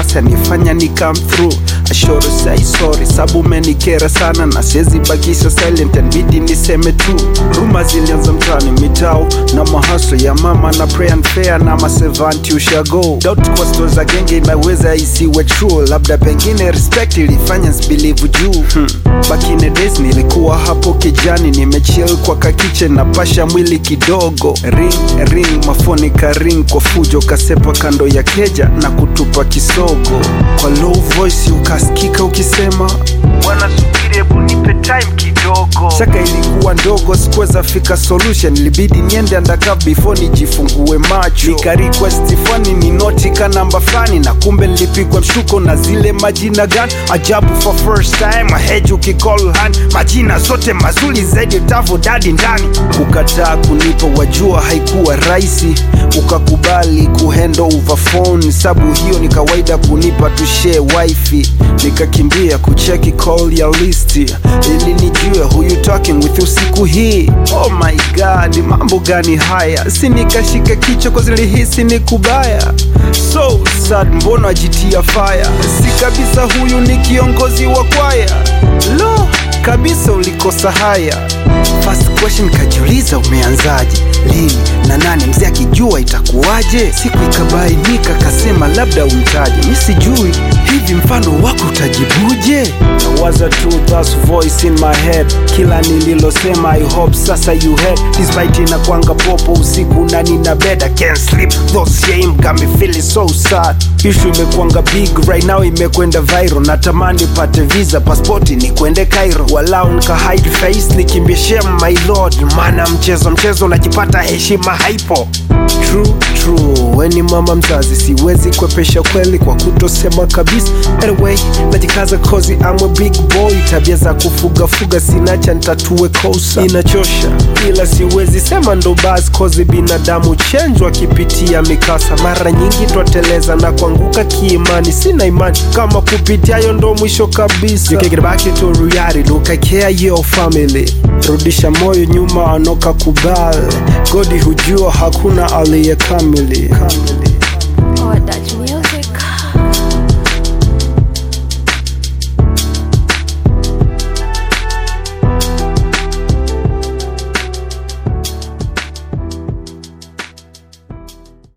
kasi nifanya ni come through. I sure say sorry, sabu menikera sana na siwezi bakisha silent and bidi niseme tu. Rumors zilianza mtaani mitao na mahaso ya mama na pray and fair na masevanti ushago. Doubt kwa stories za genge inaweza isiwe true, labda pengine respect ilifanya nsbelieve juu. Back in the days nilikuwa hapo kijani, nimechill kwa kitchen na pasha mwili kidogo. Ring mafoni ka ring kwa fujo, kasepa kando ya keja na kutupa kisogo. Kwa low voice ukasikika ukisema, "Bwana subiri hebu nipe time kidogo." Shaka ilikuwa ndogo, sikuweza fika solution, ilibidi niende undercover before nijifungue macho. Nika request funny ni notika namba flani, na kumbe nilipigwa mshuko na zile majina gani ajabu. For first time I heard you call hand, majina zote mazuri zaidi tavo dadi ndani. Ukataa kunipa wajua haikuwa rahisi, ukakubali kuhandle over phone, sabu hiyo ni kawaida kunipa tu share wifi. Nikakimbia kucheki call ya listi ili nijue who you talking with usiku hii. Oh my god, mambo gani haya? Si nikashika kichwa kwa zilihisi ni kubaya. So sad, mbona ajitia fire? Si kabisa huyu ni kiongozi wa kwaya. Lo, kabisa ulikosa haya. First question kajiuliza umeanzaje, lini na nani, mzee akijua itakuwaje? Siku ikabainika kasema labda umtaje, mi sijui hivi mfano wako utajibuje? Nawaza tu that voice in my head, kila nililosema I hope sasa you heard. Despite inakwanga popo usiku na nina bed, I can't sleep, those shame got me feeling so sad. Issue imekwanga big right now, imekwenda viral, natamani pate visa passporti ni kwende Cairo. Walau nika hide face nikimbie shame my lord, mana mchezo najipata heshima haipo. True, weni mama mzazi, siwezi kwepesha kweli kwa kutosema kabisa. Anyway, najikaza kozi I'm a big boy, tabia za kufuga sinacha nitatue kosa. Inachosha ila siwezi sema ndo basi, kozi binadamu chenjwa kipitia mikasa. Mara nyingi twateleza na kuanguka kiimani, sina imani kama kupitia yo ndo mwisho kabisa. You can get back to reality, look I care your family. Rudisha moyo nyuma anoka kubali, godi hujua hakuna aliye kamili.